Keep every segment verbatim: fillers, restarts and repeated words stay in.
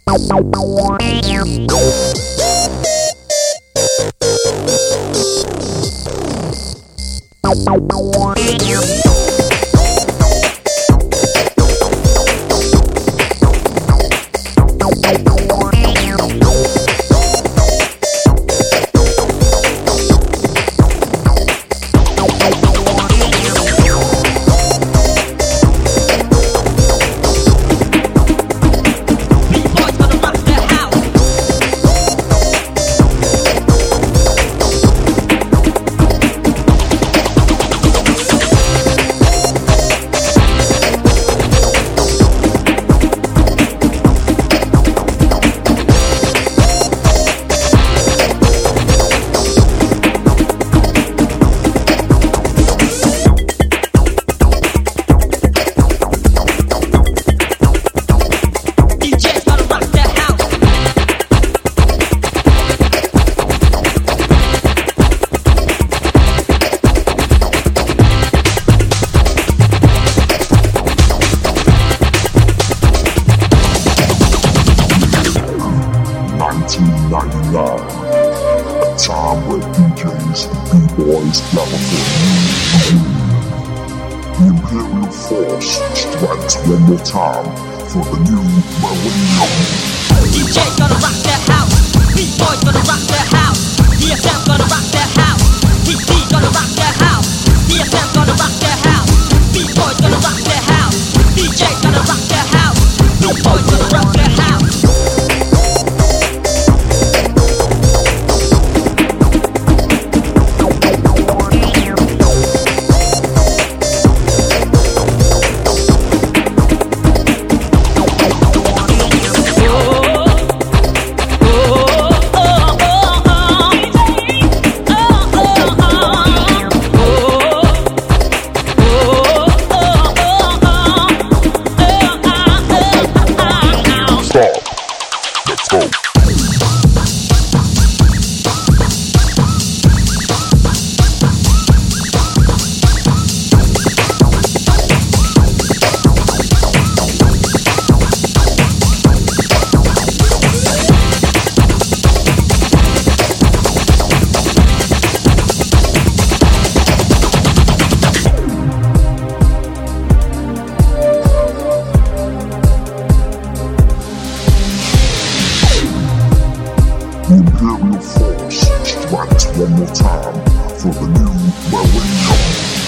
nineteen ninety-nine, a time where D Js and B-boys never felt. The Imperial Force strikes one more time for the new millennium. D J's gonna rock that house, B-boys gonna rock that house, D S M gonna rock that house, T C gonna rock that house, D S M gonna rock that house, B-boys gonna rock that house, D J's gonna rock that house, B-boys gonna rock that house. The Imperial Force strikes one more time for the new millennium.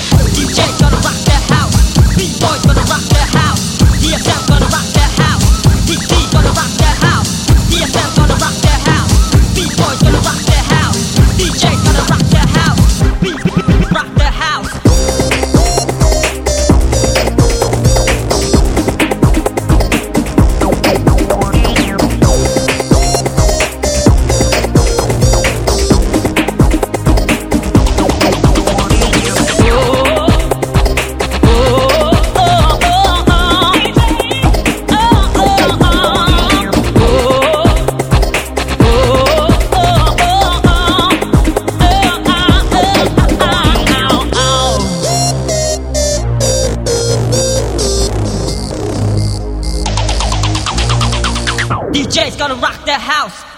D J's gonna rock that house, B-boys gonna rock that house, D S M gonna rock that house, T C gonna rock that house, D S M gonna rock that house, B-boys gonna rock that house, D J's gonna rock that house, B-boys rock that house. D J's gonna rock that house.